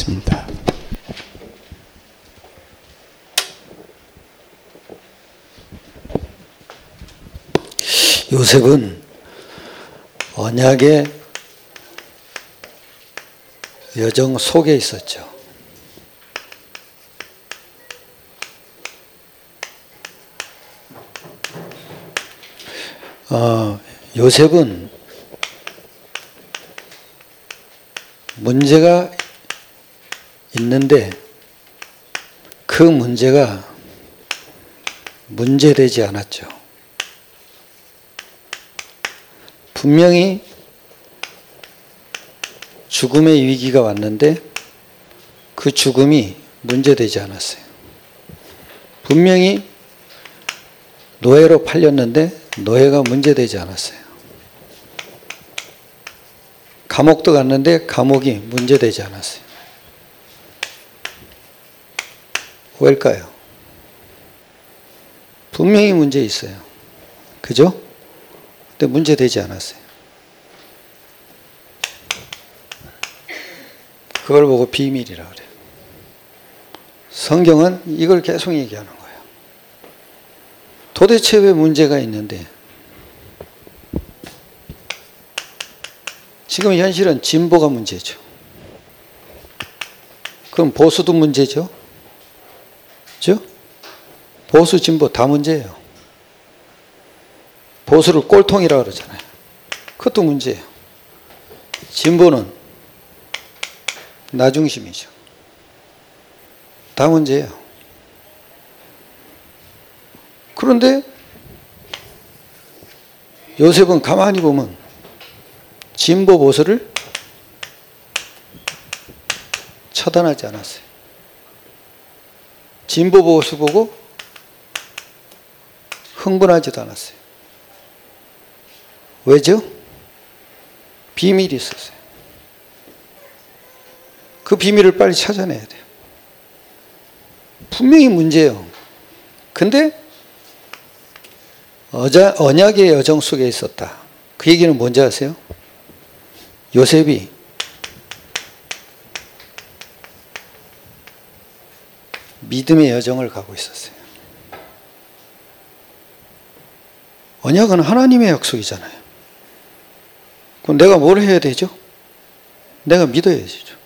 하겠습니다. 요셉은 언약의 여정 속에 있었죠. 요셉은 문제가 있는데 그 문제가 문제되지 않았죠. 분명히 죽음의 위기가 왔는데 그 죽음이 문제되지 않았어요. 분명히 노예로 팔렸는데 노예가 문제되지 않았어요. 감옥도 갔는데 감옥이 문제되지 않았어요. 왜일까요? 분명히 문제 있어요. 그죠? 근데 문제되지 않았어요. 그걸 보고 비밀이라고 그래요. 성경은 이걸 계속 얘기하는 거예요. 도대체 왜 문제가 있는데? 지금 현실은 진보가 문제죠. 그럼 보수도 문제죠. 그죠? 보수, 진보 다 문제예요. 보수를 꼴통이라고 그러잖아요. 그것도 문제예요. 진보는 나중심이죠. 다 문제예요. 그런데 요셉은 가만히 보면 진보 보수를 처단하지 않았어요. 진보 보수 보고 흥분하지도 않았어요. 왜죠? 비밀이 있었어요. 그 비밀을 빨리 찾아내야 돼요. 분명히 문제예요. 근데 언약의 여정 속에 있었다. 그 얘기는 뭔지 아세요? 요셉이 믿음의 여정을 가고 있었어요. 언약은 하나님의 약속이잖아요. 그럼 내가 뭘 해야 되죠? 내가 믿어야 되죠.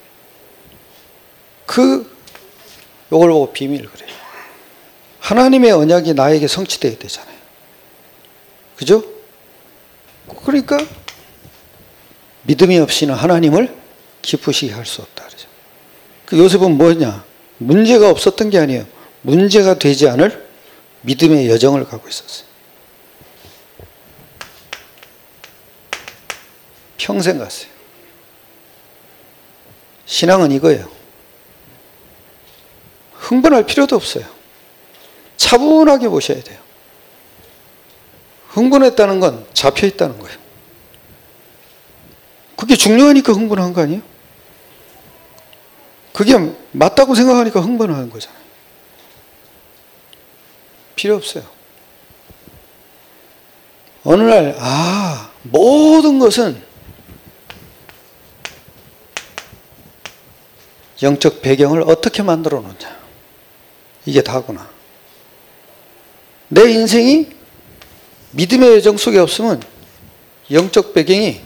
요걸 보고 비밀을 그래요. 하나님의 언약이 나에게 성취되어야 되잖아요. 그죠? 그러니까 믿음이 없이는 하나님을 기쁘시게 할 수 없다. 그러죠. 그 요셉은 뭐냐? 문제가 없었던 게 아니에요. 문제가 되지 않을 믿음의 여정을 가고 있었어요. 평생 갔어요. 신앙은 이거예요. 흥분할 필요도 없어요. 차분하게 보셔야 돼요. 흥분했다는 건 잡혀 있다는 거예요. 그게 중요하니까 흥분한 거 아니에요? 그게 맞다고 생각하니까 흥분하는 거잖아요. 필요 없어요. 어느 날, 모든 것은 영적 배경을 어떻게 만들어 놓냐. 이게 다구나. 내 인생이 믿음의 여정 속에 없으면 영적 배경이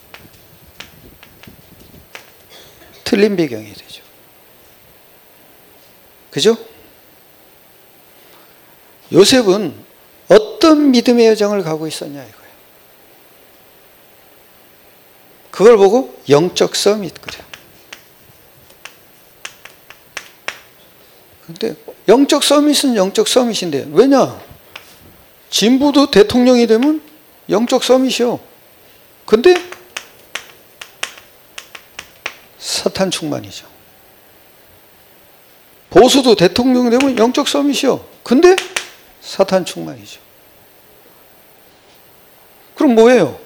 틀린 배경이 되죠. 그죠? 요셉은 어떤 믿음의 여정을 가고 있었냐 이거예요. 그걸 보고 영적 서밋 그래요. 근데 영적 서밋은 영적 서밋인데 왜냐? 진보도 대통령이 되면 영적 서밋이요. 근데 사탄 충만이죠. 보수도 대통령이 되면 영적 서밋이요. 근데 사탄 충만이죠. 그럼 뭐예요?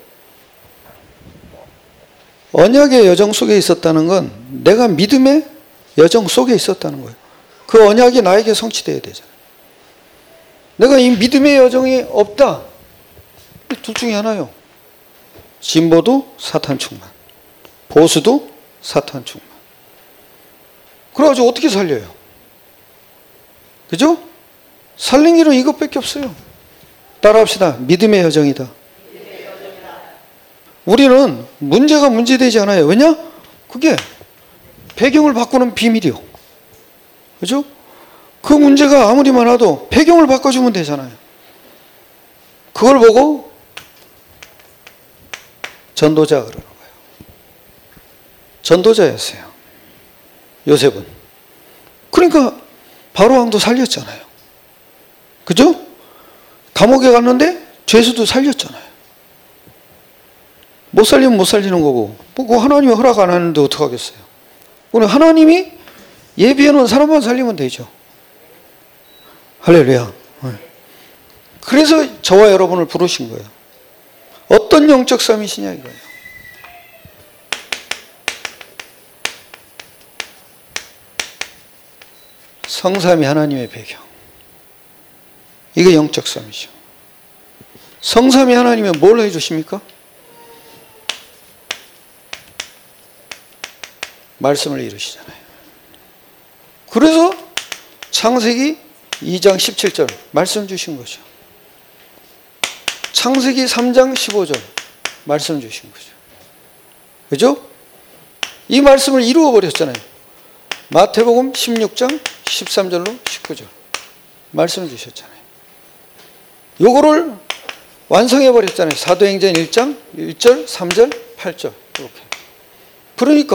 언약의 여정 속에 있었다는 건 내가 믿음의 여정 속에 있었다는 거예요. 그 언약이 나에게 성취되어야 되잖아요. 내가 이 믿음의 여정이 없다. 둘 중에 하나요. 진보도 사탄 충만, 보수도 사탄 충만. 그래가지고 어떻게 살려요? 그죠? 살린 길은 이것밖에 없어요. 따라합시다. 믿음의 여정이다. 우리는 문제가 문제되지 않아요. 왜냐? 그게 배경을 바꾸는 비밀이요. 그죠? 그 문제가 아무리 많아도 배경을 바꿔주면 되잖아요. 그걸 보고 전도자 그러는 거예요. 전도자였어요. 요셉은. 그러니까 바로 왕도 살렸잖아요. 그죠? 감옥에 갔는데 죄수도 살렸잖아요. 못 살리면 못 살리는 거고, 뭐 하나님이 허락 안 하는데 어떡하겠어요? 오늘 하나님이 예비해 놓은 사람만 살리면 되죠. 할렐루야. 그래서 저와 여러분을 부르신 거예요. 어떤 영적 삶이시냐 이거예요. 성삼위 하나님의 배경. 이게 영적 삶이죠. 성삼위 하나님은 뭘 해주십니까? 말씀을 이루시잖아요. 그래서 창세기 2장 17절 말씀 주신 거죠. 창세기 3장 15절 말씀 주신 거죠. 그죠? 이 말씀을 이루어 버렸잖아요. 마태복음 16장 13절로 19절 말씀 주셨잖아요. 요거를 완성해 버렸잖아요. 사도행전 1장 1절 3절 8절 이렇게. 그러니까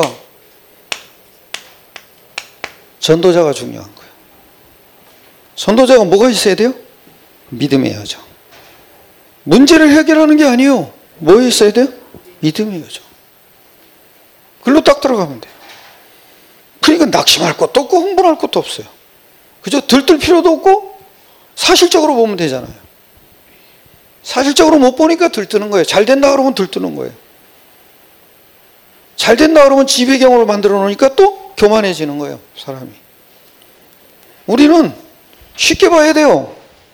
전도자가 중요한 거예요. 전도자가 뭐가 있어야 돼요? 믿음의 여정. 문제를 해결하는 게 아니에요. 뭐 있어야 돼요? 믿음의 여정. 글로 딱 들어가면 돼요. 그러니까 낙심할 것도 없고 흥분할 것도 없어요. 그죠? 들뜰 필요도 없고 사실적으로 보면 되잖아요. 사실적으로 못 보니까 들뜨는 거예요. 잘 된다 그러면 들뜨는 거예요. 잘 된다 그러면 지배경으로 만들어 놓으니까 또 교만해지는 거예요. 사람이. 우리는 쉽게 봐야 돼요.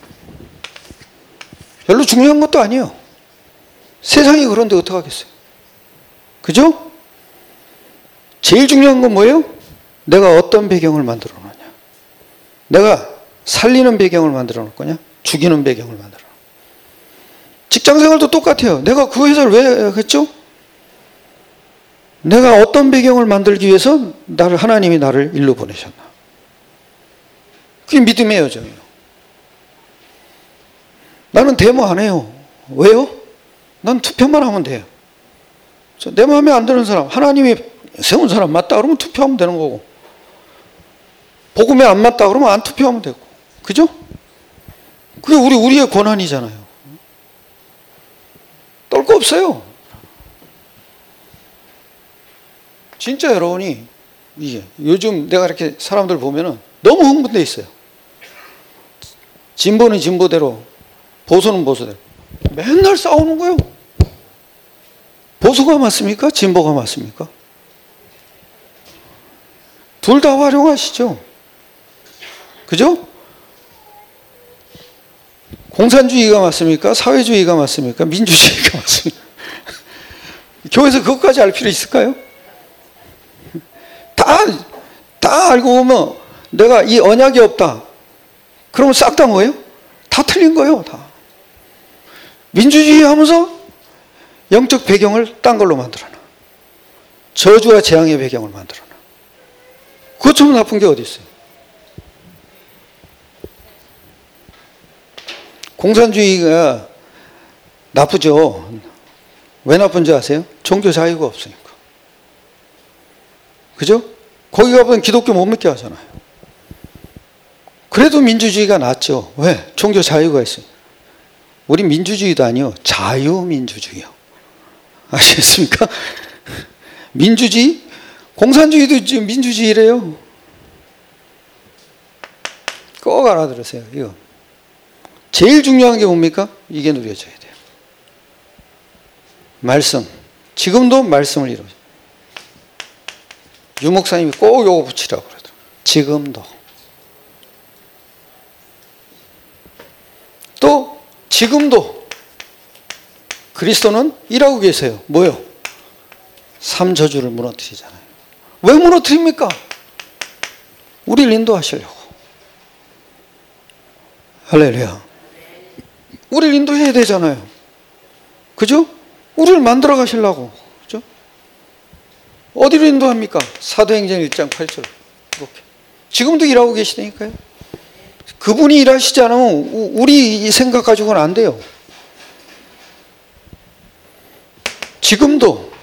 별로 중요한 것도 아니에요. 세상이 그런데 어떡하겠어요? 그죠? 제일 중요한 건 뭐예요? 내가 어떤 배경을 만들어 놓냐. 내가 살리는 배경을 만들어 놓을 거냐? 죽이는 배경을 만들어 놓을 거냐. 직장생활도 똑같아요. 내가 그 회사를 왜 했죠? 내가 어떤 배경을 만들기 위해서 하나님이 나를 일로 보내셨나. 그게 믿음의 여정이에요. 나는 데모 안 해요. 왜요? 난 투표만 하면 돼요. 내 마음에 안 드는 사람, 하나님이 세운 사람 맞다 그러면 투표하면 되는 거고, 복음에 안 맞다 그러면 안 투표하면 되고, 그죠? 그게 우리의 권한이잖아요. 떨 거 없어요. 진짜 여러분이 이게 요즘 내가 이렇게 사람들 보면은 너무 흥분돼 있어요. 진보는 진보대로, 보수는 보수대로 맨날 싸우는 거예요. 보수가 맞습니까? 진보가 맞습니까? 둘 다 활용하시죠. 그죠? 공산주의가 맞습니까? 사회주의가 맞습니까? 민주주의가 맞습니까? 교회에서 그것까지 알 필요 있을까요? 다 알고 보면 내가 이 언약이 없다. 그러면 싹 다 뭐예요? 다 틀린 거예요. 다. 민주주의 하면서 영적 배경을 딴 걸로 만들어놔. 저주와 재앙의 배경을 만들어놔. 그것처럼 나쁜 게 어디 있어요? 공산주의가 나쁘죠. 왜 나쁜지 아세요? 종교 자유가 없으니까. 그죠? 거기 가보면 기독교 못 믿게 하잖아요. 그래도 민주주의가 낫죠. 왜? 종교 자유가 있어요. 우리 민주주의도 아니요. 자유민주주의요. 아시겠습니까? 민주주의? 공산주의도 지금 민주주의래요. 꼭 알아들으세요. 이거. 제일 중요한 게 뭡니까? 이게 누려져야 돼요. 말씀. 지금도 말씀을 이루어요. 유 목사님이 꼭 요거 붙이라고 그러더라고요. 지금도. 또 지금도 그리스도는 일하고 계세요. 뭐요? 삼저주를 무너뜨리잖아요. 왜 무너뜨립니까? 우리를 인도하시려고. 할렐루야. 우리를 인도해야 되잖아요. 그죠? 우리를 만들어 가시려고. 그죠? 어디로 인도합니까? 사도행전 1장 8절. 이렇게. 지금도 일하고 계시다니까요. 그분이 일하시지 않으면 우리 생각 가지고는 안 돼요. 지금도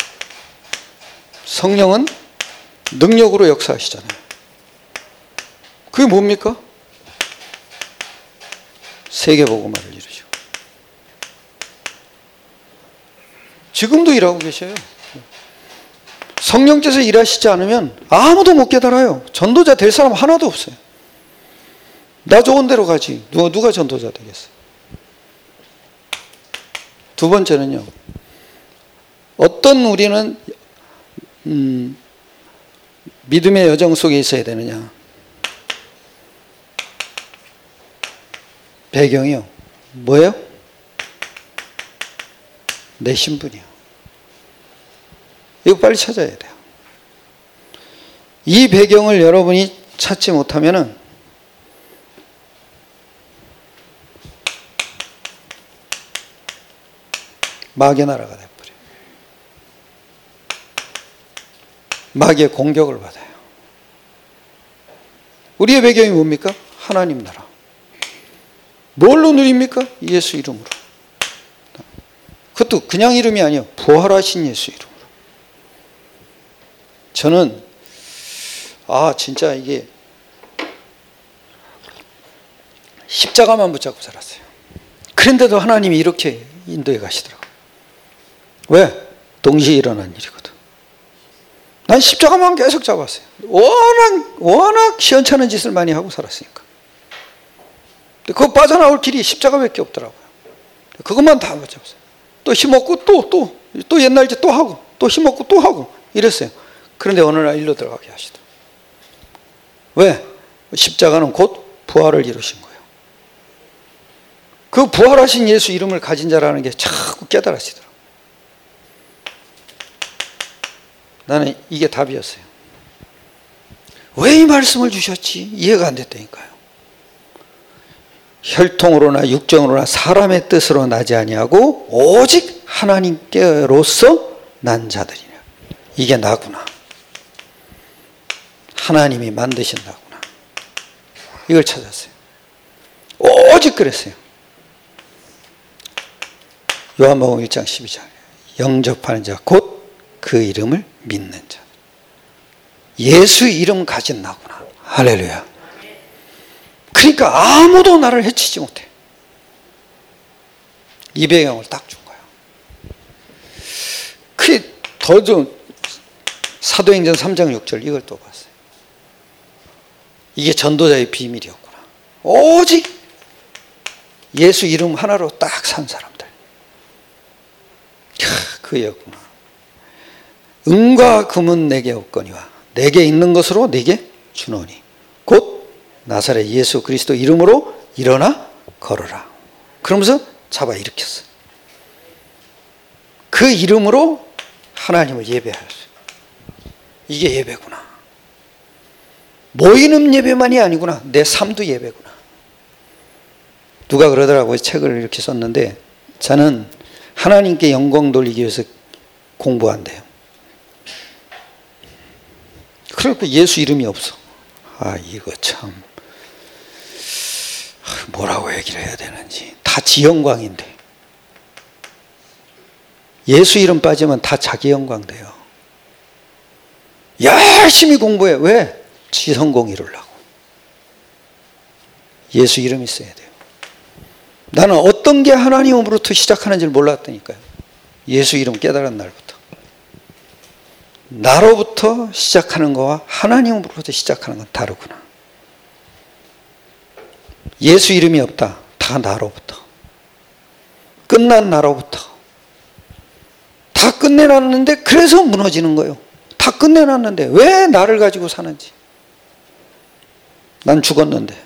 성령은 능력으로 역사하시잖아요. 그게 뭡니까? 세계복음화를 이루시고. 지금도 일하고 계셔요. 성령께서 일하시지 않으면 아무도 못 깨달아요. 전도자 될 사람 하나도 없어요. 나 좋은 데로 가지. 누가 전도자 되겠어요? 두 번째는요. 어떤 우리는 믿음의 여정 속에 있어야 되느냐. 배경이요. 뭐예요? 내 신분이요. 이거 빨리 찾아야 돼요. 이 배경을 여러분이 찾지 못하면은 마귀의 나라가 돼버려요. 마귀의 공격을 받아요. 우리의 배경이 뭡니까? 하나님 나라. 뭘로 누립니까? 예수 이름으로. 그것도 그냥 이름이 아니에요. 부활하신 예수 이름으로. 저는 진짜 이게 십자가만 붙잡고 살았어요. 그런데도 하나님이 이렇게 인도해 가시더라고요. 왜? 동시에 일어난 일이거든. 난 십자가만 계속 잡았어요. 워낙 시원찮은 짓을 많이 하고 살았으니까. 그거 빠져나올 길이 십자가밖에 없더라고요. 그것만 다 붙잡았어요. 또 힘없고 또 옛날 짓 또 하고 또 힘없고 또 하고 이랬어요. 그런데 어느 날 일로 들어가게 하시더라고요. 왜? 십자가는 곧 부활을 이루신 거예요. 그 부활하신 예수 이름을 가진 자라는 게 자꾸 깨달으시더라고요. 나는 이게 답이었어요. 왜 이 말씀을 주셨지? 이해가 안 됐다니까요. 혈통으로나 육정으로나 사람의 뜻으로 나지 아니하고 오직 하나님께로서 난 자들이냐. 이게 나구나. 하나님이 만드신 나구나. 이걸 찾았어요. 오직 그랬어요. 요한복음 1장 12절. 영접하는 자 곧 그 이름을 믿는 자. 예수 이름 가진 나구나. 할렐루야. 그러니까 아무도 나를 해치지 못해. 이 배경을 딱 준 거예요. 그게 더 좀 사도행전 3장 6절 이걸 또 봤어요. 이게 전도자의 비밀이었구나. 오직 예수 이름 하나로 딱 산 사람들. 그였구나. 은과 금은 내게 없거니와 내게 있는 것으로 내게 주노니 곧 나사렛 예수 그리스도 이름으로 일어나 걸어라. 그러면서 잡아 일으켰어요. 그 이름으로 하나님을 예배하였어요. 이게 예배구나. 모이는 예배만이 아니구나. 내 삶도 예배구나. 누가 그러더라고요. 책을 이렇게 썼는데 저는 하나님께 영광 돌리기 위해서 공부한대요. 그래서 예수 이름이 없어. 이거 참 뭐라고 얘기를 해야 되는지. 다 지 영광인데. 예수 이름 빠지면 다 자기 영광 돼요. 열심히 공부해. 왜? 지 성공 이루려고. 예수 이름이 있어야 돼요. 나는 어떤 게 하나님으로부터 시작하는지를 몰랐다니까요. 예수 이름 깨달은 날부터. 나로부터 시작하는 거와 하나님으로부터 시작하는 건 다르구나. 예수 이름이 없다. 다 나로부터. 끝난 나로부터. 다 끝내놨는데 그래서 무너지는 거예요. 다 끝내놨는데 왜 나를 가지고 사는지. 난 죽었는데.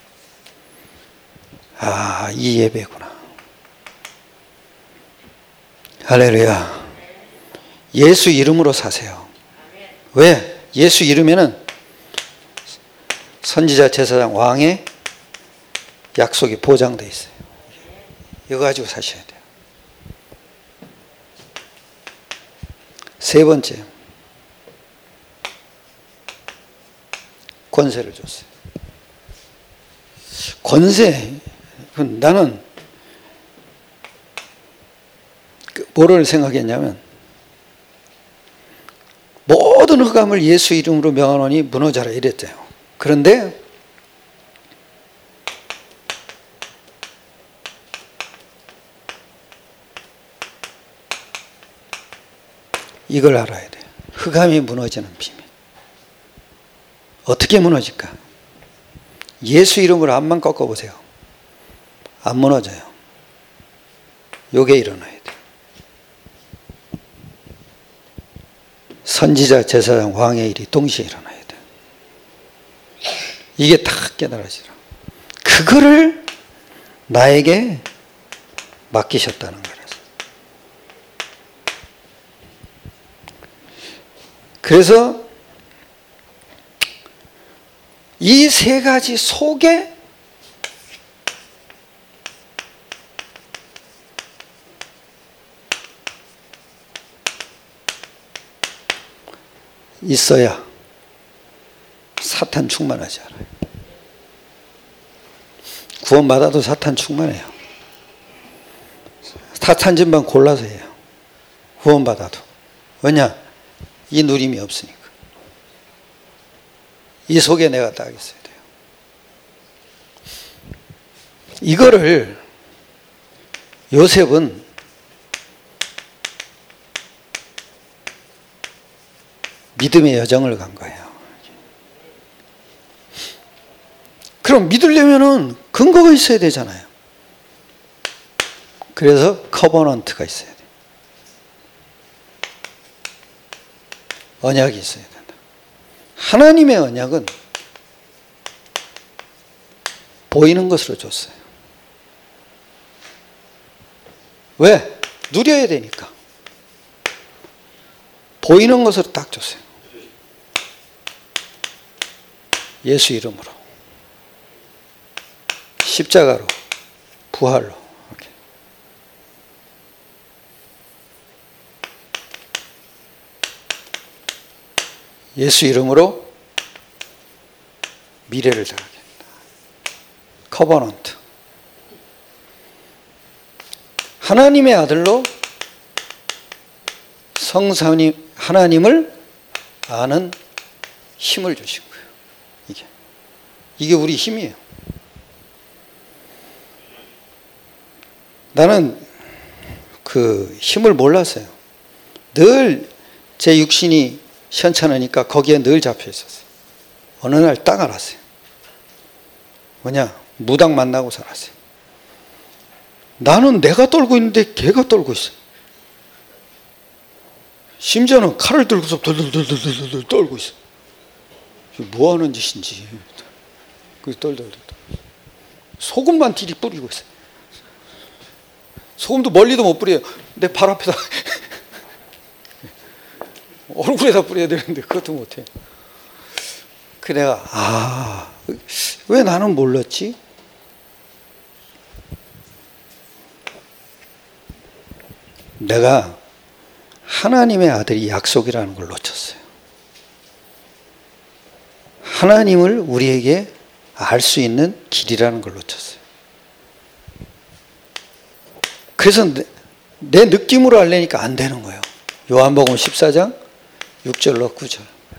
이 예배구나. 할렐루야. 예수 이름으로 사세요. 왜? 예수 이름에는 선지자, 제사장, 왕의 약속이 보장되어 있어요. 이거 가지고 사셔야 돼요. 세 번째, 권세를 줬어요. 권세, 나는 뭐를 생각했냐면, 모든 흑암을 예수 이름으로 명하노니 무너져라 이랬대요. 그런데 이걸 알아야 돼요. 흑암이 무너지는 비밀. 어떻게 무너질까? 예수 이름으로 암만 꺾어보세요. 안 무너져요. 요게 일어나야 돼요. 선지자, 제사장, 왕의 일이 동시에 일어나야 돼요. 이게 다 깨달아지라. 그거를 나에게 맡기셨다는 거라서. 그래서 이 세 가지 속에 있어야 사탄 충만하지 않아요. 구원받아도 사탄 충만해요. 사탄 짓만 골라서 해요. 구원받아도. 왜냐? 이 누림이 없으니까. 이 속에 내가 딱 있어야 돼요. 이거를 요셉은 믿음의 여정을 간 거예요. 그럼 믿으려면은 근거가 있어야 되잖아요. 그래서 커버넌트가 있어야 돼요. 언약이 있어야 된다. 하나님의 언약은 보이는 것으로 줬어요. 왜? 누려야 되니까. 보이는 것으로 딱 줬어요. 예수 이름으로, 십자가로, 부활로. 이렇게. 예수 이름으로 미래를 당하겠다. 커버넌트. 하나님의 아들로 성삼위 하나님을 아는 힘을 주신 거예요. 이게 우리 힘이에요. 나는 그 힘을 몰랐어요. 늘 제 육신이 현찮으니까 거기에 늘 잡혀 있었어요. 어느 날 딱 알았어요. 뭐냐? 무당 만나고 살았어요. 나는 내가 떨고 있는데 걔가 떨고 있어요. 심지어는 칼을 들고서 덜덜덜덜덜 떨고 있어요. 뭐 하는 짓인지. 덜덜덜. 소금만 디리 뿌리고 있어요. 소금도 멀리도 못 뿌려요. 내 발 앞에다 얼굴에다 뿌려야 되는데 그것도 못해요. 그 내가 왜 나는 몰랐지? 내가 하나님의 아들이 약속이라는 걸 놓쳤어요. 하나님을 우리에게 알 수 있는 길이라는 걸 놓쳤어요. 그래서 내 느낌으로 알려니까 안 되는 거예요. 요한복음 14장 6절로 9절.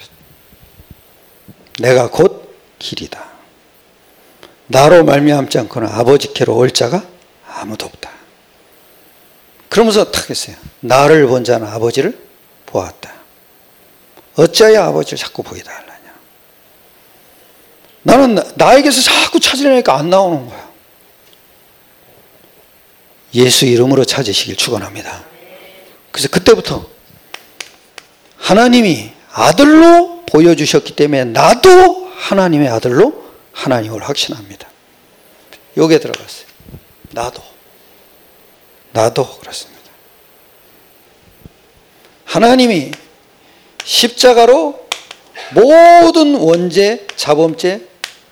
내가 곧 길이다. 나로 말미암지 않고는 아버지께로 올 자가 아무도 없다. 그러면서 탁 했어요. 나를 본 자는 아버지를 보았다. 어찌하여 아버지를 자꾸 보이다 하려냐. 나는 나에게서 자꾸 찾으려니까 안 나오는 거야. 예수 이름으로 찾으시길 축원합니다. 그래서 그때부터 하나님이 아들로 보여주셨기 때문에 나도 하나님의 아들로 하나님을 확신합니다. 여기에 들어갔어요. 나도 그렇습니다. 하나님이 십자가로 모든 원죄, 자범죄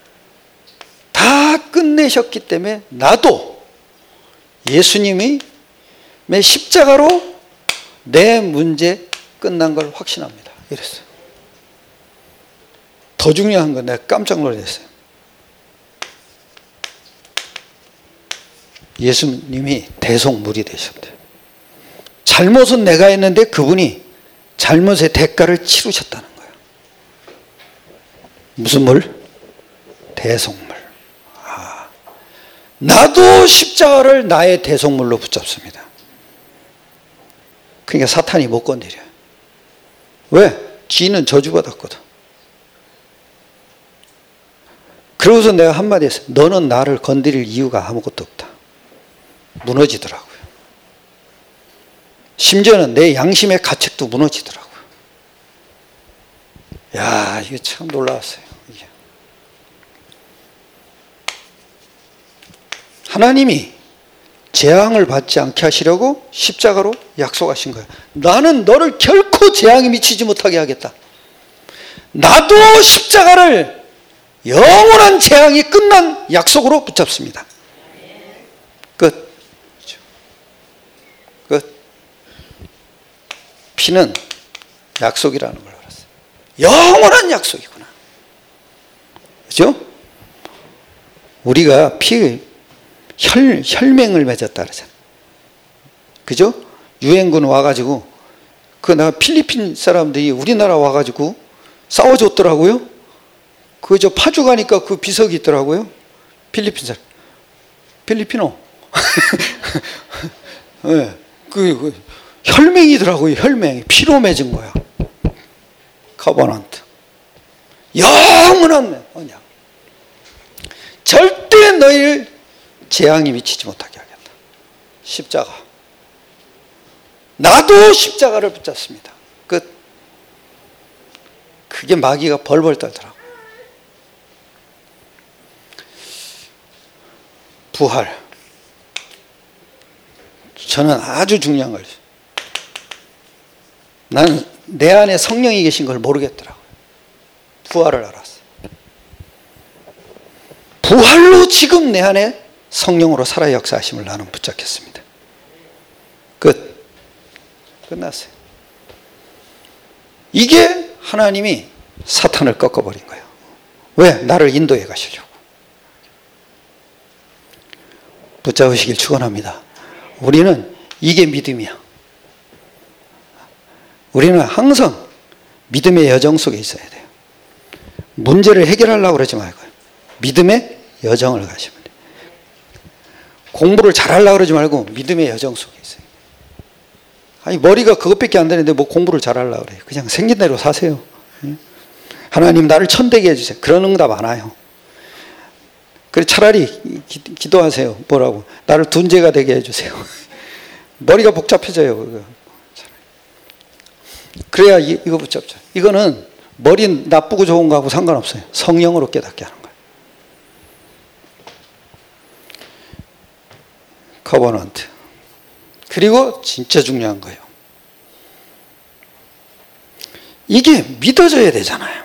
다 끝내셨기 때문에 나도 예수님이 십자가로 내 문제 끝난 걸 확신합니다. 이랬어요. 더 중요한 건 내가 깜짝 놀랐어요. 예수님이 대속물이 되셨대요. 잘못은 내가 했는데 그분이 잘못의 대가를 치르셨다는 거예요. 무슨 물? 대속물. 나도 십자가를 나의 대속물로 붙잡습니다. 그러니까 사탄이 못 건드려요. 왜? 쥐는 저주받았거든. 그러고서 내가 한마디 했어요. 너는 나를 건드릴 이유가 아무것도 없다. 무너지더라고요. 심지어는 내 양심의 가책도 무너지더라고요. 야, 이게 참 놀라웠어요. 이게. 하나님이 재앙을 받지 않게 하시려고 십자가로 약속하신 거예요. 나는 너를 결코 재앙에 미치지 못하게 하겠다. 나도 십자가를 영원한 재앙이 끝난 약속으로 붙잡습니다. 끝. 끝. 피는 약속이라는 걸 알았어요. 영원한 약속이구나. 그죠? 우리가 혈맹을 맺었다 그러잖아요. 그죠? 유엔군 와가지고, 나 필리핀 사람들이 우리나라 와가지고 싸워줬더라고요. 저 파주 가니까 그 비석이 있더라고요. 필리핀 사람. 필리피노. 네, 혈맹이더라고요. 혈맹이. 피로 맺은 거야. 커버넌트. 영원한 언약. 절대 너희를 재앙이 미치지 못하게 하겠다. 십자가. 나도 십자가를 붙잡습니다. 끝. 그게 마귀가 벌벌 떨더라고요. 부활. 저는 아주 중요한 걸. 나는 내 안에 성령이 계신 걸 모르겠더라고요. 부활을 알았어요. 부활로 지금 내 안에 성령으로 살아 역사하심을 나는 붙잡겠습니다. 끝. 끝났어요. 이게 하나님이 사탄을 꺾어버린 거예요. 왜? 나를 인도해 가시려고. 붙잡으시길 축원합니다. 우리는 이게 믿음이야. 우리는 항상 믿음의 여정 속에 있어야 돼요. 문제를 해결하려고 그러지 말고요. 믿음의 여정을 가시면 돼요. 공부를 잘하려고 그러지 말고 믿음의 여정 속에 있어요. 아니, 머리가 그것밖에 안 되는데 뭐 공부를 잘하려고 그래요. 그냥 생긴 대로 사세요. 하나님 나를 천대게 해주세요. 그런 응답 안 와요. 그래 차라리 기도하세요. 뭐라고? 나를 둔재가 되게 해주세요. 머리가 복잡해져요. 그래야 이거 붙잡죠. 이거는 머리 나쁘고 좋은 거하고 상관없어요. 성령으로 깨닫게 하는 거예요. 커버넌트. 그리고 진짜 중요한 거예요. 이게 믿어져야 되잖아요.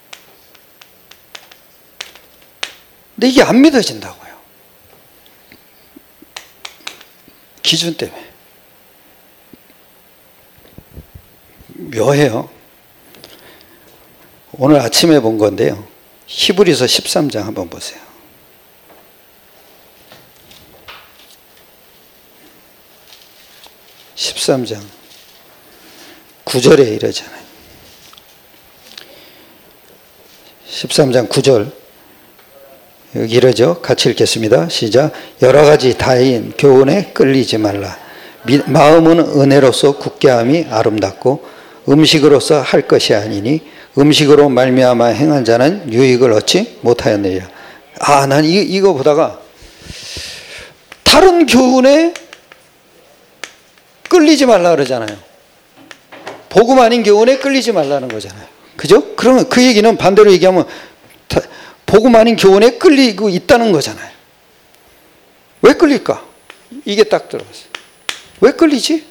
근데 이게 안 믿어진다고요. 기준 때문에. 묘해요. 오늘 아침에 본 건데요. 히브리서 13장 한번 보세요. 13장 9절에 이러잖아요. 13장 9절 여기 이러죠. 같이 읽겠습니다. 시작. 여러 가지 다인 교훈에 끌리지 말라. 마음은 은혜로서 굳게함이 아름답고 음식으로서 할 것이 아니니 음식으로 말미암아 행한 자는 유익을 얻지 못하였느니라. 난 이거 보다가 다른 교훈에 끌리지 말라 그러잖아요. 복음 아닌 교훈에 끌리지 말라는 거잖아요. 그죠? 그러면 그 얘기는 반대로 얘기하면 복음 아닌 교훈에 끌리고 있다는 거잖아요. 왜 끌릴까? 이게 딱 들어갔어요. 왜 끌리지?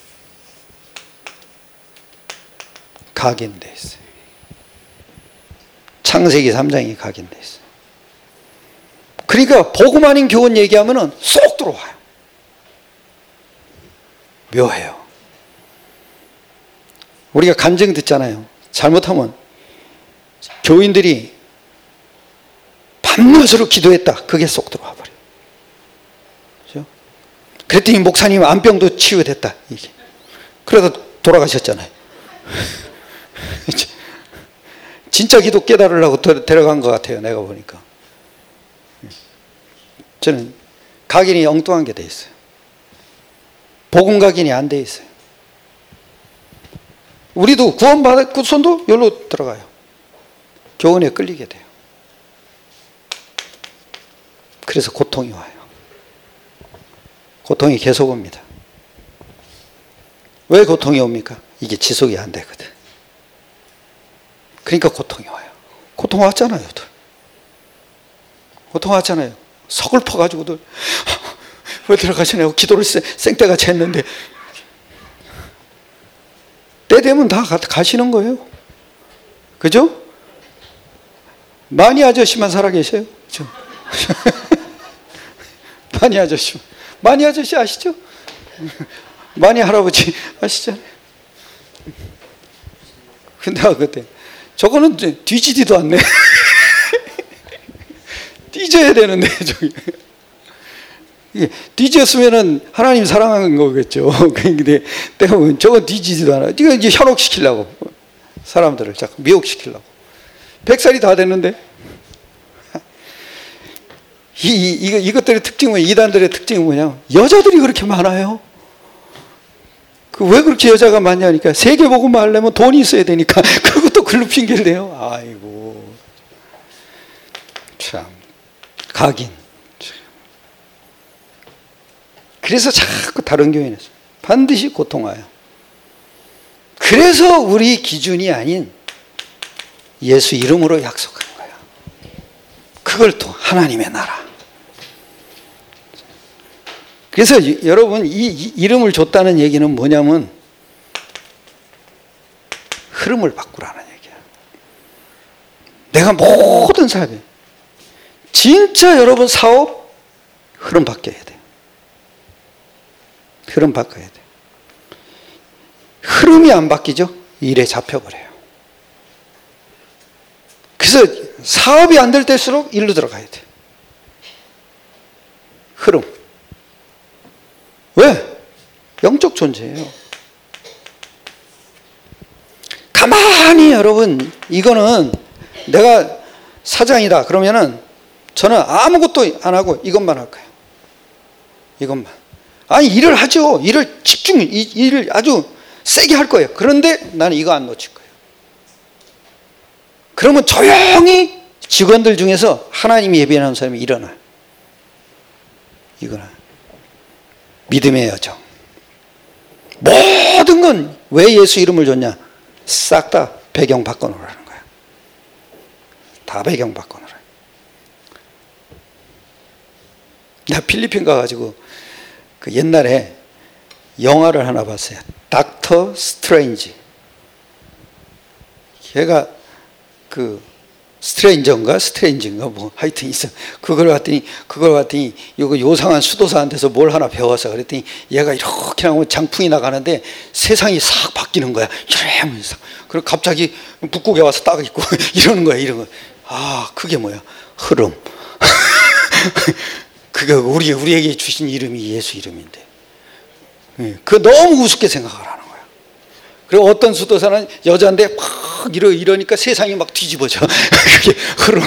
각인돼 있어요. 창세기 3장이 각인돼 있어요. 그러니까 복음 아닌 교훈 얘기하면은 쏙 들어와요. 묘해요. 우리가 간증 듣잖아요. 잘못하면 교인들이 밤낮으로 기도했다. 그게 쏙 들어와 버려요. 그렇죠? 그랬더니 목사님 안병도 치유됐다. 이게. 그러다 돌아가셨잖아요. 진짜 기도 깨달으려고 데려간 것 같아요. 내가 보니까. 저는 각인이 엉뚱한 게 돼 있어요. 복음 각인이 안 돼 있어요. 우리도 구원받았고 손도 여기로 들어가요. 교훈에 끌리게 돼요. 그래서 고통이 와요. 고통이 계속 옵니다. 왜 고통이 옵니까? 이게 지속이 안 되거든. 그러니까 고통이 와요. 고통 왔잖아요. 고통 왔잖아요. 서글퍼가지고도 왜 들어가시냐고 기도를 생때같이 했는데 때 되면 다 가시는 거예요. 그죠? 마니 아저씨만 살아계세요. 그죠? 마니 아저씨 아시죠? 마니 할아버지 아시잖아요. 근데 그때 저거는 뒤지지도 않네. 뒤져야 되는데 저기 뒤졌으면은 하나님 사랑하는 거겠죠. 근데 때문에 저건 뒤지지도 않아. 이거 이제 현혹시키려고 사람들을 자꾸 미혹시키려고. 100살이 다 됐는데 이것들의 특징은 이단들의 특징은 뭐냐? 여자들이 그렇게 많아요. 왜 그렇게 여자가 많냐니까 세계복음만 하려면 돈이 있어야 되니까 그것도 글로 핑계를 대요. 아이고 참 각인. 그래서 자꾸 다른 교회에서 반드시 고통 와요. 그래서 우리 기준이 아닌 예수 이름으로 약속한 거야. 그걸 또 하나님의 나라. 그래서 여러분 이 이름을 줬다는 얘기는 뭐냐면 흐름을 바꾸라는 얘기야. 내가 모든 삶에 진짜 여러분 사업 흐름 바뀌어야 돼. 흐름 바꿔야 돼. 흐름이 안 바뀌죠? 일에 잡혀버려요. 그래서 사업이 안 될 때일수록 일로 들어가야 돼. 흐름. 왜? 영적 존재예요. 가만히 여러분 이거는 내가 사장이다 그러면은 저는 아무것도 안 하고 이것만 할 거예요. 이것만. 아니 일을 하죠. 일을 일을 아주 세게 할 거예요. 그런데 나는 이거 안 놓칠 거예요. 그러면 조용히 직원들 중에서 하나님이 예배하는 사람이 일어나요. 이거는 믿음의 여정. 모든 건 왜 예수 이름을 줬냐? 싹 다 배경 바꿔놓으라는 거야. 다 배경 바꿔놓으라. 나 필리핀 가가지고 그 옛날에 영화를 하나 봤어요. 닥터 스트레인지. 걔가 그 스트레인지인가 뭐 하여튼 있어. 그걸 봤더니 이거 요상한 수도사한테서 뭘 하나 배워서 그랬더니 얘가 이렇게 하면 장풍이 나가는데 세상이 싹 바뀌는 거야. 이러면서. 그리고 갑자기 북극에 와서 딱 있고 이러는 거야. 이런 거. 아 그게 뭐야? 흐름. 그게 우리에게 주신 이름이 예수 이름인데. 그 너무 우습게 생각을 하는 거야. 그리고 어떤 수도사는 여자인데 막 이러니까 세상이 막 뒤집어져. 그게 흐름.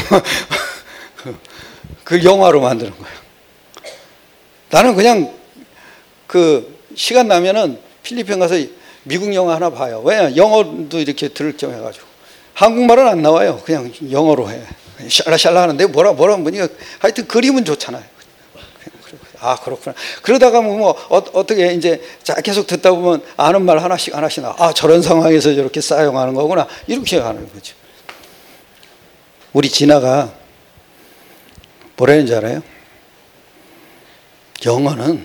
그 영화로 만드는 거야. 나는 그냥 그 시간 나면은 필리핀 가서 미국 영화 하나 봐요. 왜냐 영어도 이렇게 들을 겸 해가지고 한국말은 안 나와요. 그냥 영어로 해. 샬라샬라 하는데 뭐라 보니까 하여튼 그림은 좋잖아요. 아 그렇구나. 그러다가 뭐 어떻게 이제 계속 듣다 보면 아는 말 하나씩 나와. 아 저런 상황에서 저렇게 사용하는 거구나. 이렇게 하는 거죠. 우리 진아가 뭐라는지 알아요? 영어는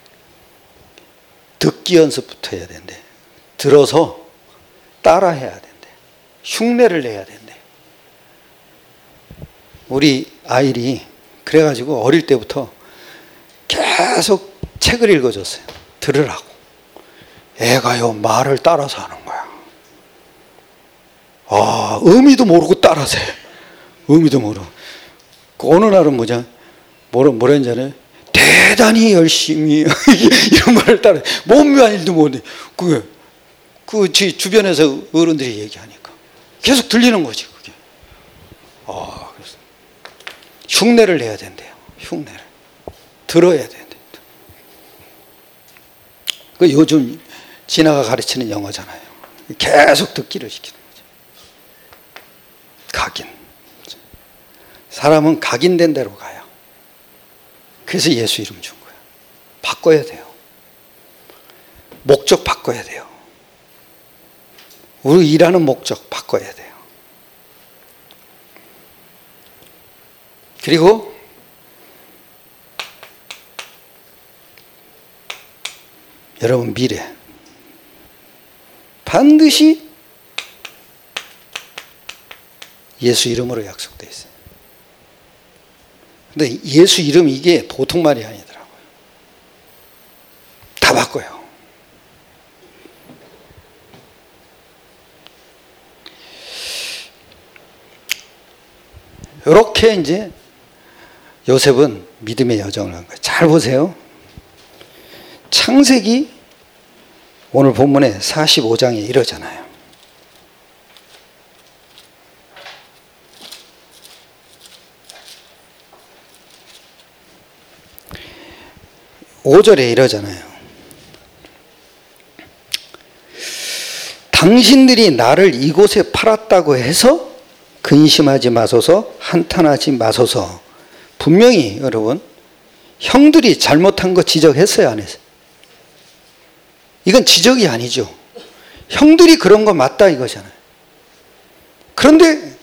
듣기 연습부터 해야 된대. 들어서 따라해야 된대. 흉내를 내야 된대. 우리 아이들이 그래가지고 어릴 때부터 계속 책을 읽어줬어요. 들으라고. 애가요 말을 따라서 하는 거야. 의미도 모르고 따라서 해. 의미도 모르고. 어느 날은 뭐라 했잖아요. 대단히 열심히 이런 말을 따라. 뭔 일도 모르는데 그 주변에서 어른들이 얘기하니까 계속 들리는 거지 그게. 그래서 흉내를 내야 된대요. 흉내를 들어야 된대. 그 요즘 진아가 가르치는 영어잖아요. 계속 듣기를 시키는 거죠. 각인. 사람은 각인된 대로 가요. 그래서 예수 이름 준 거예요. 바꿔야 돼요. 목적 바꿔야 돼요. 우리 일하는 목적 바꿔야 돼요. 그리고 여러분 미래 반드시 예수 이름으로 약속되어 있어요. 근데 예수 이름 이게 보통 말이 아니더라고요. 다 바꿔요. 이렇게 이제 요셉은 믿음의 여정을 한 거예요. 잘 보세요. 창세기 오늘 본문에 45장에 이러잖아요. (5절에) 이러잖아요. 당신들이 나를 이곳에 팔았다고 해서 근심하지 마소서, 한탄하지 마소서. 분명히 여러분 형들이 잘못한 거 지적했어요, 안 했어요? 이건 지적이 아니죠. 형들이 그런 거 맞다 이거잖아요. 그런데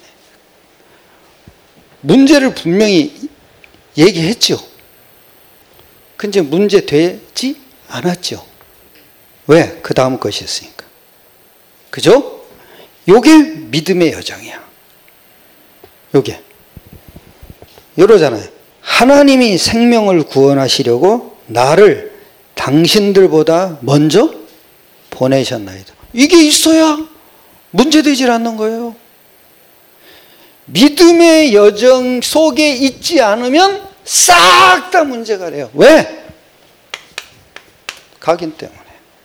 문제를 분명히 얘기했죠. 근데 문제 되지 않았죠. 왜? 그 다음 것이 있으니까. 그죠? 요게 믿음의 여정이야. 요게. 이러잖아요. 하나님이 생명을 구원하시려고 나를 당신들보다 먼저 보내셨나이다. 이게 있어야 문제되질 않는 거예요. 믿음의 여정 속에 있지 않으면 싹 다 문제가 돼요. 왜? 각인 때문에.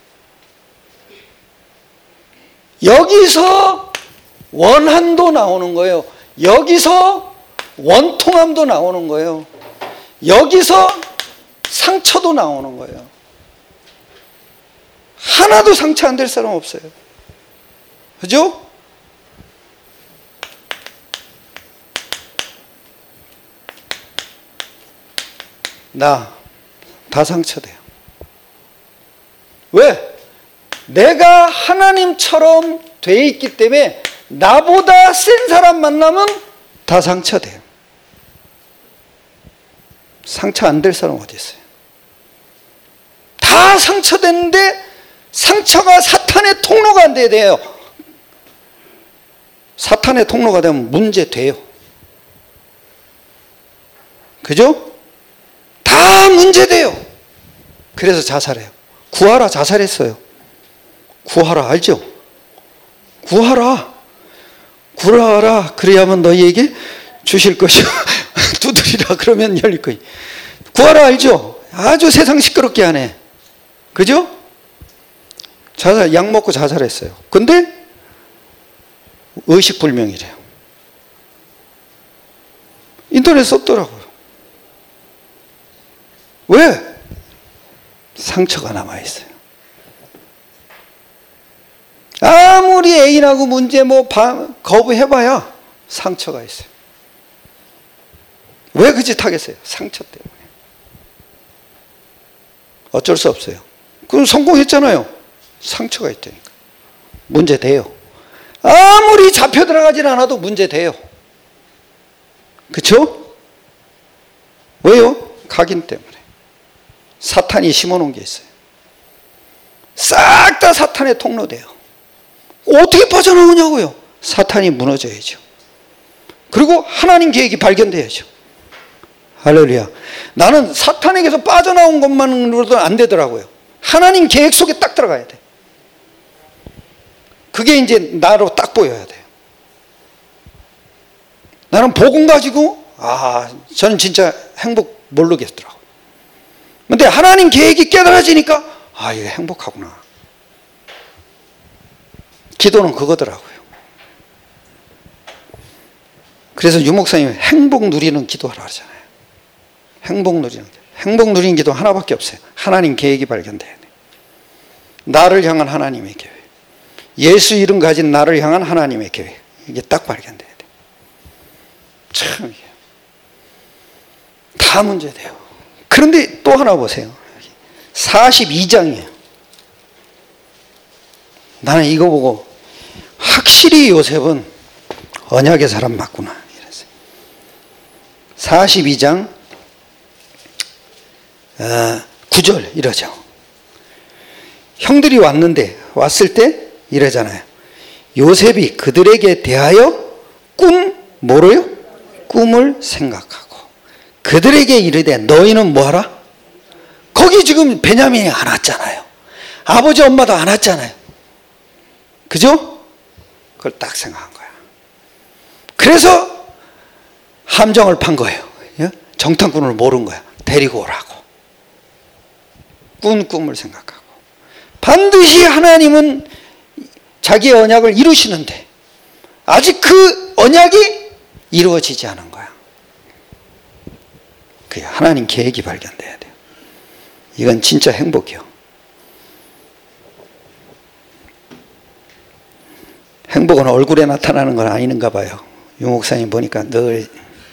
여기서 원한도 나오는 거예요. 여기서 원통함도 나오는 거예요. 여기서 상처도 나오는 거예요. 하나도 상처 안 될 사람 없어요. 그죠? 나 다 상처돼요. 왜? 내가 하나님처럼 돼 있기 때문에 나보다 센 사람 만나면 다 상처돼요. 상처 안 될 사람 어디 있어요? 다 상처됐는데 상처가 사탄의 통로가 안 돼요. 사탄의 통로가 되면 문제 돼요. 그죠? 다 문제돼요. 그래서 자살해요. 구하라 자살했어요. 구하라 알죠? 구하라. 구하라. 그래야만 너희에게 주실 것이요. 두드리라. 그러면 열릴 거예요. 구하라 알죠? 아주 세상 시끄럽게 하네. 그죠? 자살, 약 먹고 자살했어요. 근데 의식불명이래요. 인터넷 썼더라고요. 왜? 상처가 남아있어요. 아무리 애인하고 문제 거부해봐야 상처가 있어요. 왜 그 짓 하겠어요? 상처 때문에. 어쩔 수 없어요. 그럼 성공했잖아요. 상처가 있다니까. 문제 돼요. 아무리 잡혀 들어가진 않아도 문제 돼요. 그렇죠? 왜요? 각인 때문에. 사탄이 심어놓은 게 있어요. 싹 다 사탄의 통로돼요. 어떻게 빠져나오냐고요? 사탄이 무너져야죠. 그리고 하나님 계획이 발견돼야죠. 할렐루야. 나는 사탄에게서 빠져나온 것만으로도 안 되더라고요. 하나님 계획 속에 딱 들어가야 돼. 그게 이제 나로 딱 보여야 돼요. 나는 복음 가지고 저는 진짜 행복 모르겠더라고요. 근데 하나님 계획이 깨달아지니까 이게 행복하구나. 기도는 그거더라고요. 그래서 유목사님이 행복 누리는 기도하라 하잖아요. 행복 누리는 기도 하나밖에 없어요. 하나님 계획이 발견돼야 돼요. 나를 향한 하나님의 계획. 예수 이름 가진 나를 향한 하나님의 계획. 이게 딱 발견돼야 돼요. 참 이게 다 문제돼요. 그런데 또 하나 보세요. 42장이에요. 나는 이거 보고 확실히 요셉은 언약의 사람 맞구나 이랬어요. 42장 9절 이러죠. 형들이 왔을 때 이러잖아요. 요셉이 그들에게 대하여 뭐로요? 꿈을 생각하고 그들에게 이르되 너희는 뭐하라? 거기 지금 베냐민이 안 왔잖아요. 아버지 엄마도 안 왔잖아요. 그죠? 그걸 딱 생각한 거야. 그래서 함정을 판 거예요. 정탐꾼을 모른 거야. 데리고 오라고. 꿈을 생각하고. 반드시 하나님은 자기의 언약을 이루시는데 아직 그 언약이 이루어지지 않은 거야. 그게 하나님 계획이 발견돼야 돼요. 이건 진짜 행복이요. 행복은 얼굴에 나타나는 건 아닌가 봐요. 유 목사님 보니까 늘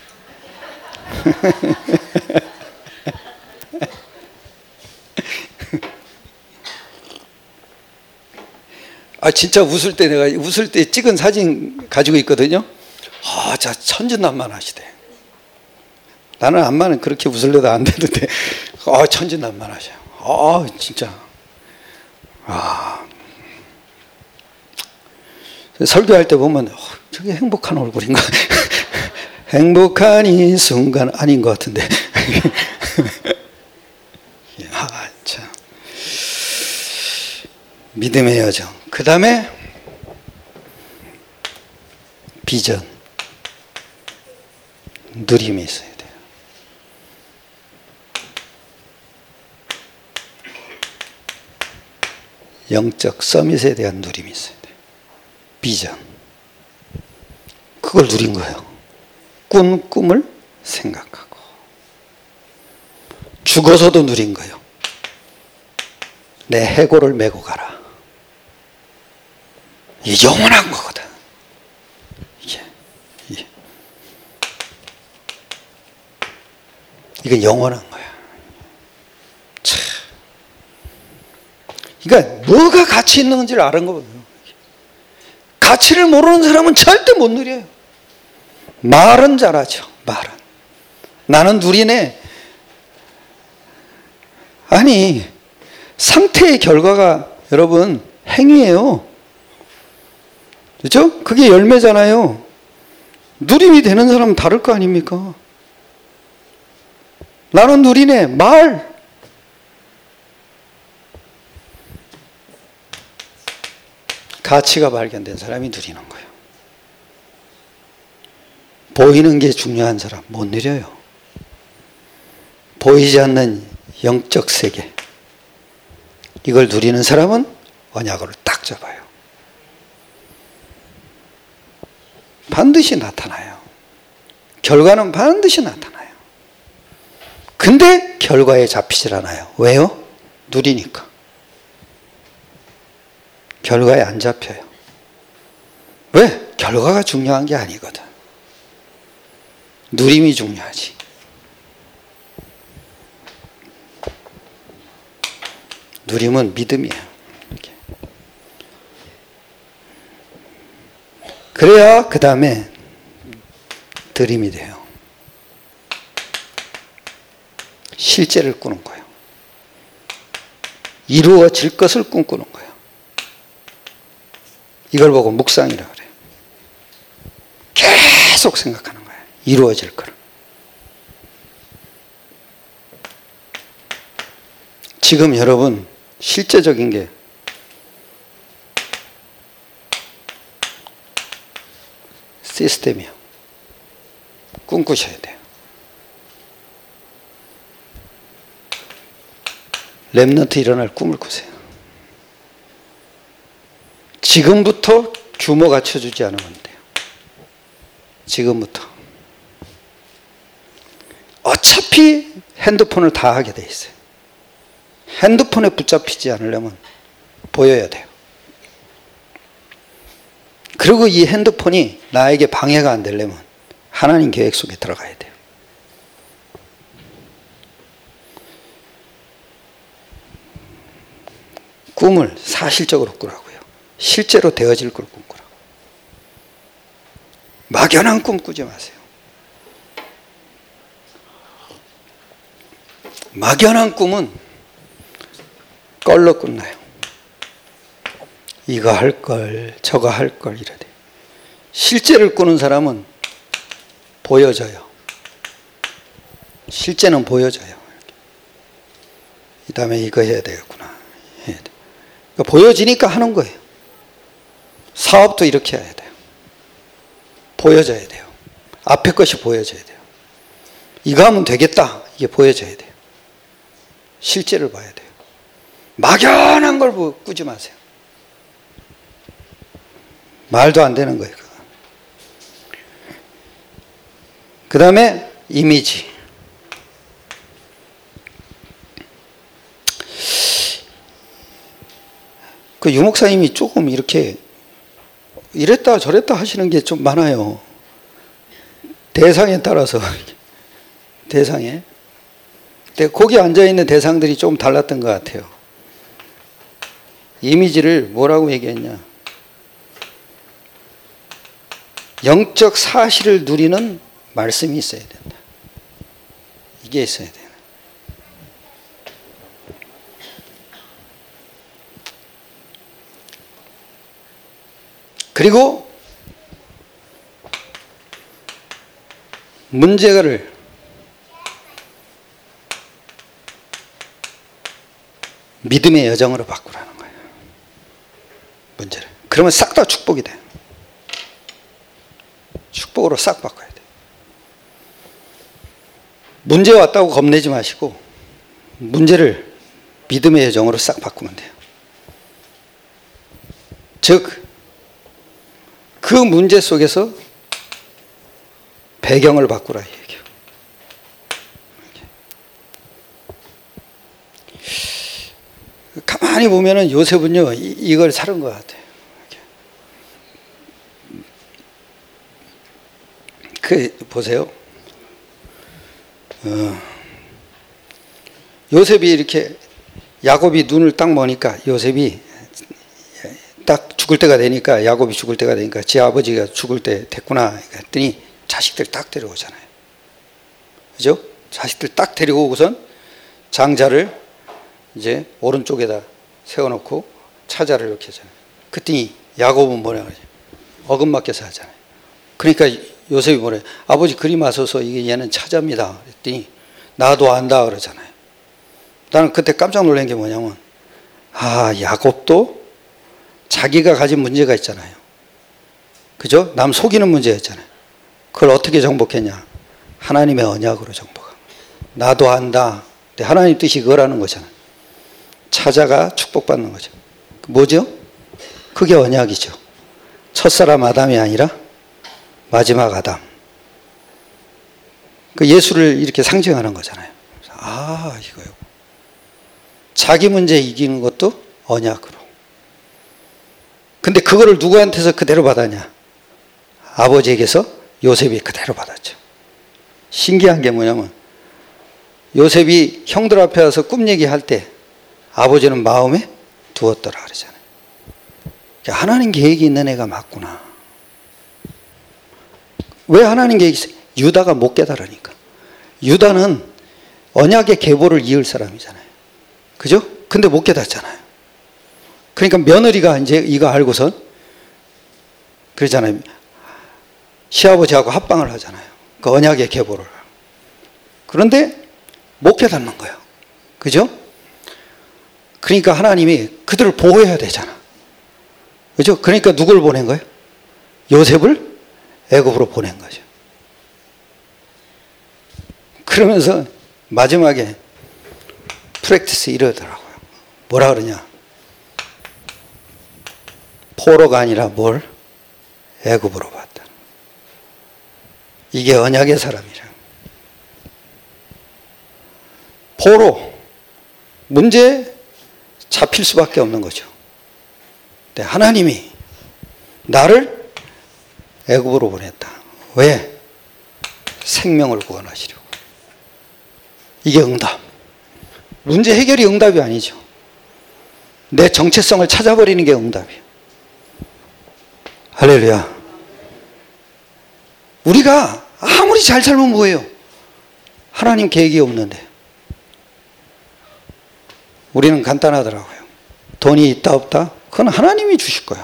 진짜 내가 웃을 때 찍은 사진 가지고 있거든요. 자 천진난만하시대. 나는 암만은 그렇게 웃으려도 안 되는데 천진난만하셔. 진짜. 설교할 때 보면 저게 행복한 얼굴인가? 행복한 이 순간 아닌 것 같은데. 참. 믿음의 여정. 그 다음에 비전. 누림이 있어야 돼요. 영적 서밋에 대한 누림이 있어야 돼요. 비전. 그걸 누린 거예요. 꿈을 생각하고. 죽어서도 누린 거예요. 내 해골을 메고 가라. 이게 영원한 거거든. 이건 영원한 거야. 참. 그러니까 뭐가 가치 있는 건지를 아는 거거든요. 가치를 모르는 사람은 절대 못 누려요. 말은 잘하죠. 말은. 나는 누리네. 아니, 상태의 결과가 여러분 행위예요. 그렇죠? 그게 열매잖아요. 누림이 되는 사람은 다를 거 아닙니까? 나는 누리네. 말. 가치가 발견된 사람이 누리는 거예요. 보이는 게 중요한 사람 못 누려요. 보이지 않는 영적 세계. 이걸 누리는 사람은 언약을 딱 잡아요. 반드시 나타나요. 결과는 반드시 나타나요. 근데 결과에 잡히질 않아요. 왜요? 누리니까. 결과에 안 잡혀요. 왜? 결과가 중요한 게 아니거든. 누림이 중요하지. 누림은 믿음이에요. 이렇게. 그래야 그 다음에 드림이 돼요. 실제를 꾸는 거예요. 이루어질 것을 꿈꾸는 거예요. 이걸 보고 묵상이라고 그래요. 계속 생각하는 거예요. 이루어질 거를. 지금 여러분 실제적인 게 시스템이요. 꿈꾸셔야 돼요. 렘넌트 일어날 꿈을 꾸세요. 지금부터 규모 갖춰주지 않으면 돼요. 지금부터. 어차피 핸드폰을 다 하게 돼 있어요. 핸드폰에 붙잡히지 않으려면 보여야 돼요. 그리고 이 핸드폰이 나에게 방해가 안 되려면 하나님 계획 속에 들어가야 돼요. 꿈을 사실적으로 꾸라고요. 실제로 되어질 걸 꿈꾸라고. 막연한 꿈 꾸지 마세요. 막연한 꿈은 껄러 끝나요. 이거 할 걸, 저거 할 걸 이러대. 실제를 꾸는 사람은 보여져요. 실제는 보여져요. 이 다음에 이거 해야 되겠구나. 해야 돼. 그러니까 보여지니까 하는 거예요. 사업도 이렇게 해야 돼요. 보여져야 돼요. 앞에 것이 보여져야 돼요. 이거 하면 되겠다. 이게 보여져야 돼요. 실제를 봐야 돼요. 막연한 걸 꾸지 마세요. 말도 안 되는 거예요. 그 다음에 이미지. 그 유목사님이 조금 이렇게 이랬다 저랬다 하시는 게 좀 많아요. 대상에 따라서. 대상에. 근데 거기 앉아있는 대상들이 좀 달랐던 것 같아요. 이미지를 뭐라고 얘기했냐. 영적 사실을 누리는 말씀이 있어야 된다. 이게 있어야 돼요. 그리고 문제를 믿음의 여정으로 바꾸라는 거예요. 문제를. 그러면 싹 다 축복이 돼요. 축복으로 싹 바꿔야 돼요. 문제 왔다고 겁내지 마시고 문제를 믿음의 여정으로 싹 바꾸면 돼요. 즉, 그 문제 속에서 배경을 바꾸라 이 얘기예요. 가만히 보면은 요셉은요 이걸 사는 것 같아요. 그 보세요. 요셉이 이렇게 야곱이 눈을 딱 머니까 요셉이 딱 죽을 때가 되니까 야곱이 죽을 때가 되니까 지 아버지가 죽을 때 됐구나 했더니 자식들 딱 데려오잖아요. 그죠? 자식들 딱 데리고 오고선 장자를 이제 오른쪽에다 세워놓고 차자를 이렇게 하잖아요. 그랬더니 야곱은 뭐라 그러지? 어금맞게서 하잖아요. 그러니까 요셉이 뭐래? 아버지 그림 하소서 이게 얘는 차자입니다. 그랬더니 나도 안다 그러잖아요. 나는 그때 깜짝 놀란 게 뭐냐면 야곱도 자기가 가진 문제가 있잖아요. 그죠? 남 속이는 문제가 있잖아요. 그걸 어떻게 정복했냐? 하나님의 언약으로 정복한. 나도 안다. 근데 하나님 뜻이 그거라는 거잖아요. 차자가 축복받는 거죠. 뭐죠? 그게 언약이죠. 첫사람 아담이 아니라 마지막 아담. 그 예수를 이렇게 상징하는 거잖아요. 이거요. 자기 문제 이기는 것도 언약으로. 근데 그거를 누구한테서 그대로 받았냐? 아버지에게서 요셉이 그대로 받았죠. 신기한 게 뭐냐면 요셉이 형들 앞에 와서 꿈 얘기할 때 아버지는 마음에 두었더라 그러잖아요. 하나님 계획이 있는 애가 맞구나. 왜 하나님 계획이 있어요? 유다가 못 깨달으니까. 유다는 언약의 계보를 이을 사람이잖아요. 그죠? 근데 못 깨닫잖아요. 그러니까 며느리가 이제 이거 알고선 그러잖아요. 시아버지하고 합방을 하잖아요. 그 언약의 계보를. 그런데 못 깨닫는 거예요. 그죠? 그러니까 하나님이 그들을 보호해야 되잖아. 그죠? 그러니까 누굴 보낸 거예요? 요셉을 애굽으로 보낸 거죠. 그러면서 마지막에 프랙티스 이러더라고요. 뭐라 그러냐? 포로가 아니라 뭘? 애굽으로 봤다. 이게 언약의 사람이라. 포로, 문제에 잡힐 수밖에 없는 거죠. 근데 하나님이 나를 애굽으로 보냈다. 왜? 생명을 구원하시려고. 이게 응답. 문제 해결이 응답이 아니죠. 내 정체성을 찾아버리는 게 응답이에요. 할렐루야. 우리가 아무리 잘 살면 뭐예요? 하나님 계획이 없는데. 우리는 간단하더라고요. 돈이 있다 없다? 그건 하나님이 주실 거예요.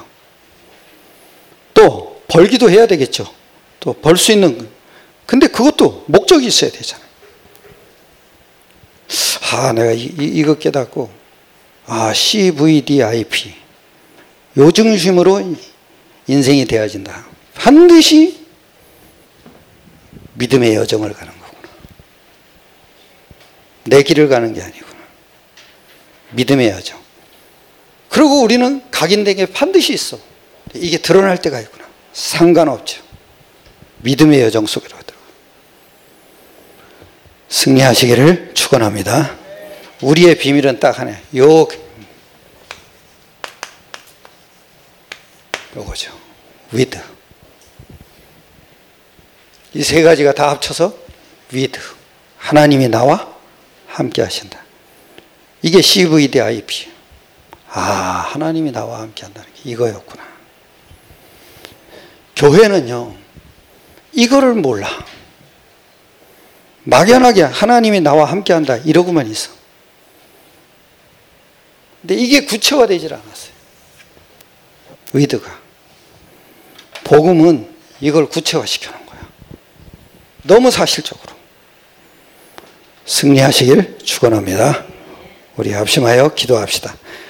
또 벌기도 해야 되겠죠. 또 벌 수 있는. 근데 그것도 목적이 있어야 되잖아요. 내가 이거 깨닫고 CVDIP 요 중심으로 인생이 되어진다. 반드시 믿음의 여정을 가는 거구나. 내 길을 가는 게 아니구나. 믿음의 여정. 그리고 우리는 각인된 게 반드시 있어. 이게 드러날 때가 있구나. 상관없죠. 믿음의 여정 속으로 들어가. 승리하시기를 축원합니다. 우리의 비밀은 딱 하나. 요거죠. with. 이 세 가지가 다 합쳐서 with. 하나님이 나와 함께 하신다. 이게 CVDIP. 하나님이 나와 함께 한다는 게 이거였구나. 교회는요, 이거를 몰라. 막연하게 하나님이 나와 함께 한다. 이러고만 있어. 근데 이게 구체화되질 않았어요. 위드가. 복음은 이걸 구체화시켜 놓은 거야. 너무 사실적으로. 승리하시길 축원합니다. 우리 합심하여 기도합시다.